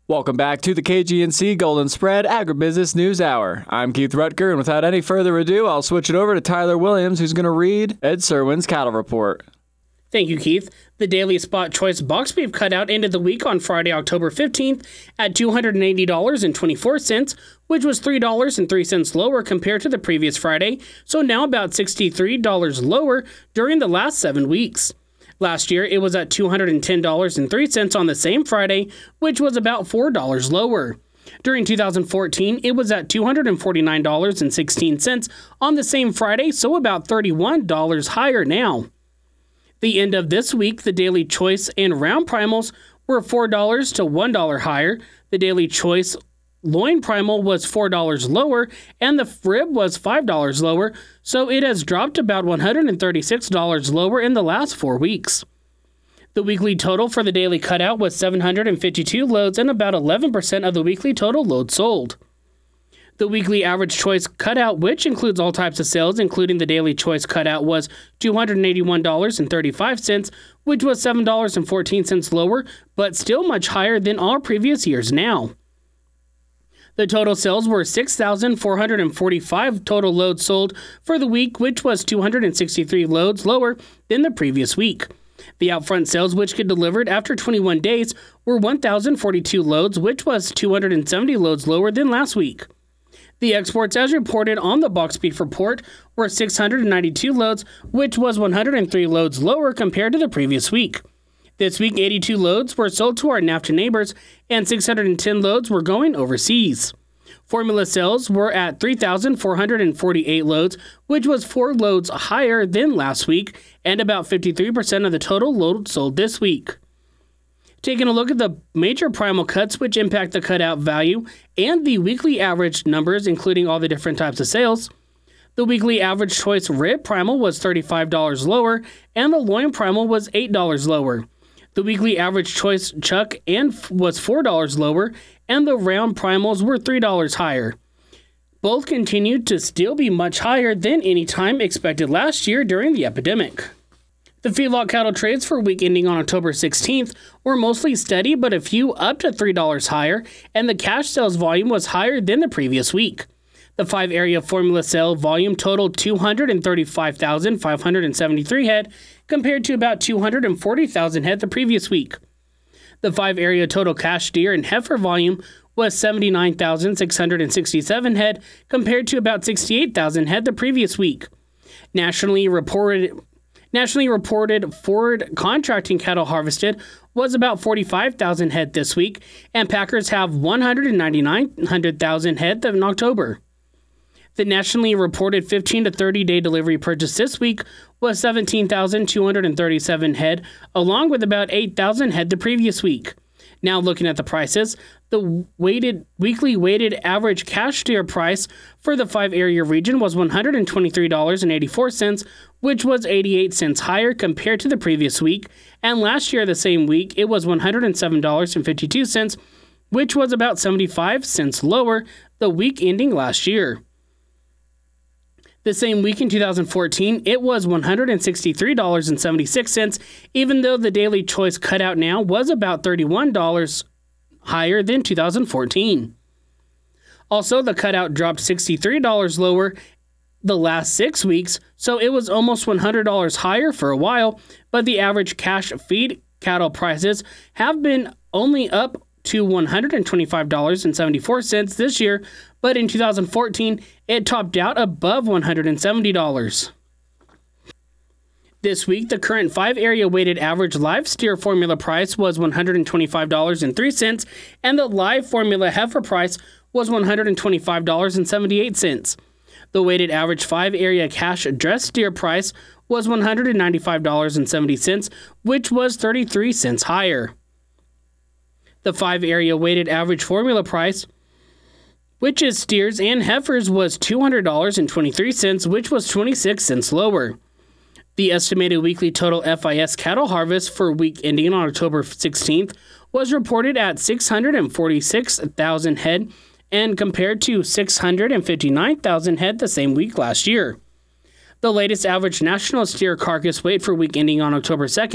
Welcome back to the KGNC Golden Spread Agribusiness News Hour. I'm Keith Rutger, and without any further ado, I'll switch it over to Tyler Williams, who's going to read Ed Serwin's Cattle Report. Thank you, Keith. The Daily Spot Choice Box Beef Cutout ended the week on Friday, October 15th at $280.24, which was $3.03 lower compared to the previous Friday, so now about $63 lower during the last 7 weeks. Last year, it was at $210.03 on the same Friday, which was about $4 lower. During 2014, it was at $249.16 on the same Friday, so about $31 higher now. The end of this week, the Daily Choice and Round Primals were $4 to $1 higher. The Daily Choice Loin Primal was $4 lower, and the Rib was $5 lower, so it has dropped about $136 lower in the last 4 weeks. The weekly total for the daily cutout was 752 loads and about 11% of the weekly total loads sold. The weekly average choice cutout, which includes all types of sales, including the daily choice cutout, was $281.35, which was $7.14 lower, but still much higher than all previous years now. The total sales were 6,445 total loads sold for the week, which was 263 loads lower than the previous week. The outfront sales, which get delivered after 21 days, were 1,042 loads, which was 270 loads lower than last week. The exports, as reported on the Box Beef Report, were 692 loads, which was 103 loads lower compared to the previous week. This week, 82 loads were sold to our NAFTA neighbors, and 610 loads were going overseas. Formula sales were at 3,448 loads, which was 4 loads higher than last week, and about 53% of the total loads sold this week. Taking a look at the major primal cuts which impact the cutout value and the weekly average numbers, including all the different types of sales, the weekly average choice rib primal was $35 lower, and the loin primal was $8 lower. The weekly average choice chuck was $4 lower, and the round primals were $3 higher. Both continued to still be much higher than any time expected last year during the epidemic. The feedlot cattle trades for week ending on October 16th were mostly steady, but a few up to $3 higher, and the cash sales volume was higher than the previous week. The 5-area formula sale volume totaled 235,573 head, compared to about 240,000 head the previous week. The 5-area total cash deer and heifer volume was 79,667 head, compared to about 68,000 head the previous week. Nationally reported forward contracting cattle harvested was about 45,000 head this week, and packers have 199,000 head in October. The nationally reported 15 to 30-day delivery purchase this week was 17,237 head, along with about 8,000 head the previous week. Now looking at the prices, the weekly weighted average cash steer price for the 5-area region was $123.84, which was 88 cents higher compared to the previous week, and last year the same week it was $107.52, which was about 75 cents lower the week ending last year. The same week in 2014, it was $163.76, even though the daily choice cutout now was about $31 higher than 2014. Also, the cutout dropped $63 lower the last 6 weeks, so it was almost $100 higher for a while, but the average cash feed cattle prices have been only up to $125.74 this year, but in 2014, it topped out above $170. This week, the current 5-area weighted average live steer formula price was $125.03, and the live formula heifer price was $125.78. The weighted average 5-area cash dressed steer price was $195.70, which was 33 cents higher. The 5-area weighted average formula price, which is steers and heifers, was $200.23, which was 26 cents lower. The estimated weekly total FIS cattle harvest for week ending on October 16th was reported at 646,000 head, and compared to 659,000 head the same week last year. The latest average national steer carcass weight for week ending on October 2nd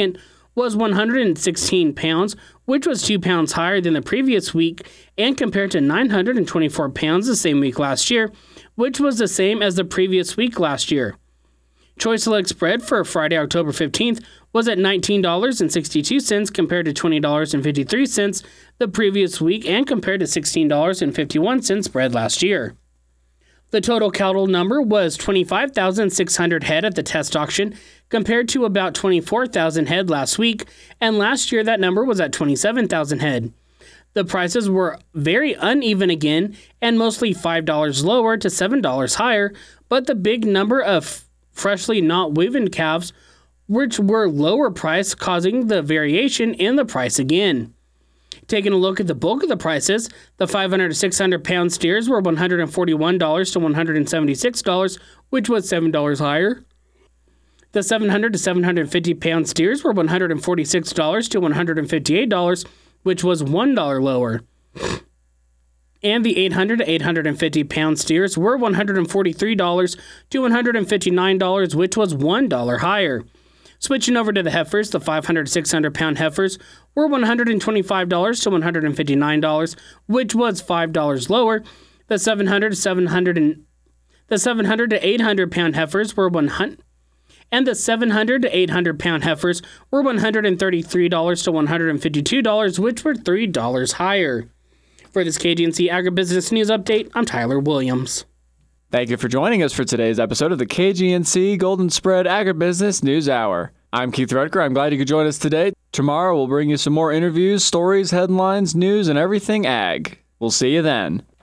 was 116 pounds, which was 2 pounds higher than the previous week and compared to 924 pounds the same week last year, which was the same as the previous week last year. Choice Select spread for Friday, October 15th was at $19.62 compared to $20.53 the previous week and compared to $16.51 spread last year. The total cattle number was 25,600 head at the test auction compared to about 24,000 head last week, and last year that number was at 27,000 head. The prices were very uneven again and mostly $5 lower to $7 higher, but the big number of freshly not weaned calves which were lower priced, causing the variation in the price again. Taking a look at the bulk of the prices, the 500 to 600 pound steers were $141 to $176, which was $7 higher. The 700 to 750 pound steers were $146 to $158, which was $1 lower. And the 800 to 850 pound steers were $143 to $159, which was $1 higher. Switching over to the heifers, the 500 to 600 pound heifers were $125 to $159, which was $5 lower. The 700 to 800 pound heifers were $100 to 800 pound heifers were $133 to $152, which were $3 higher. For this KGNC Agribusiness News Update, I'm Tyler Williams. Thank you for joining us for today's episode of the KGNC Golden Spread Agribusiness News Hour. I'm Keith Rutger. I'm glad you could join us today. Tomorrow we'll bring you some more interviews, stories, headlines, news, and everything ag. We'll see you then.